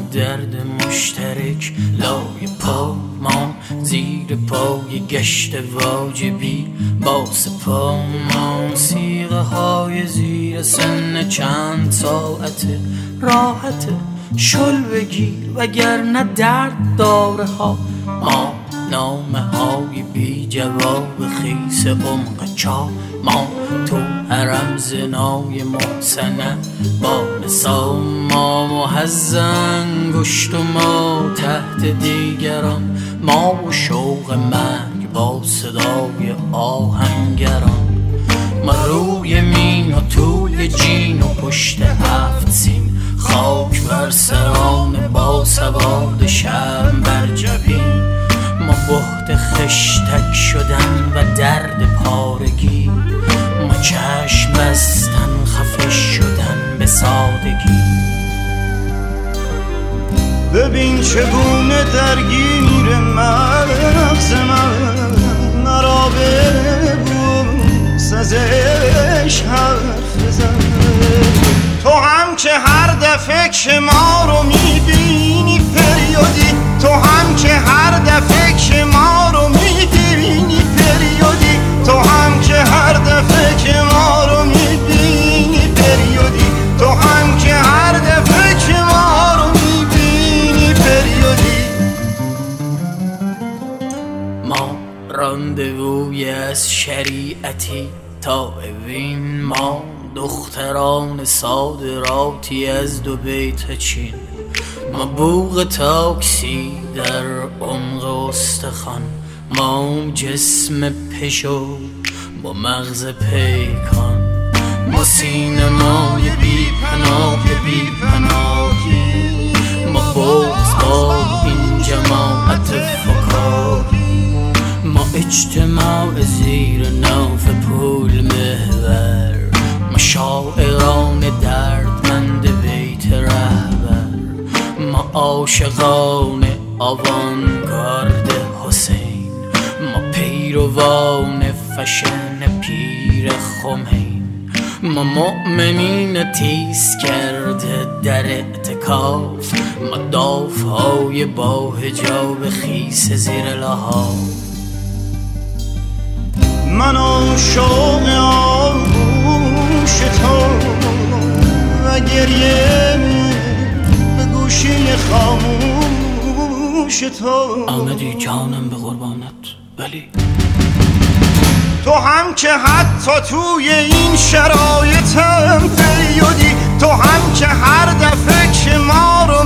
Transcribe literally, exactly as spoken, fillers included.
درد مشترک لای پا، ما زیر پای گشت واجبی با سپا، ما سیغه های زیر سن چند ساعت راحت شل بگیر وگرنه درد داره ها، ما نامه های بی جواب خیس عمق چا، ما تو حرم زنای محسنه با نسا، ما محزن گشت و ما تحت دیگران، ما و شوق مرگ با صدای آهنگران، ما روی مین و توی جین و پشت هفت سین، خاک بر سران با سواد شرم بر جبین، ما بهت خشتک شدن و درد پارگی، ما چشم بستن خفه شدن به سادگی. ببین چگونه درگیر مغز من مرا بگو سزش حرف بزن، تو هم که هر دفعه که ما رو میبینی فریادی، تو هم که هر دفعه که ما رو میبینی فریادی، تو هم که هر دفعه که ما رو میبینی فریادی، تو هم که هر دفعه که ما رو میبینی فریادی. ما راندووی از شریعتی تا اوین، ما دختران صادراتی از دو بیت چین، ما بوق تاکسی در عمق استخوان، ما جسم پشو با مغز پیکان، ما سینمای بی پناه بی پناهی، ما بغض با این جماعت فکاهی، ما اجتماع زیر ناف پول محور، ما شاعران دردمند بیت رهبر، ما عاشقان آوانگارد حسین، ما پیروان فشن پیر خمین، ما مؤمنین تیز کرده در اعتکاف، ما دافهای با حجاب خیس زیر لحاف، من عاشق آغوش تو و گریه به گوشی خاموش تو. آمدی جانم به قربانت ولی تو هم که حتی توی این شرایطم فریادی، تو هم که هر دفعه که ما رو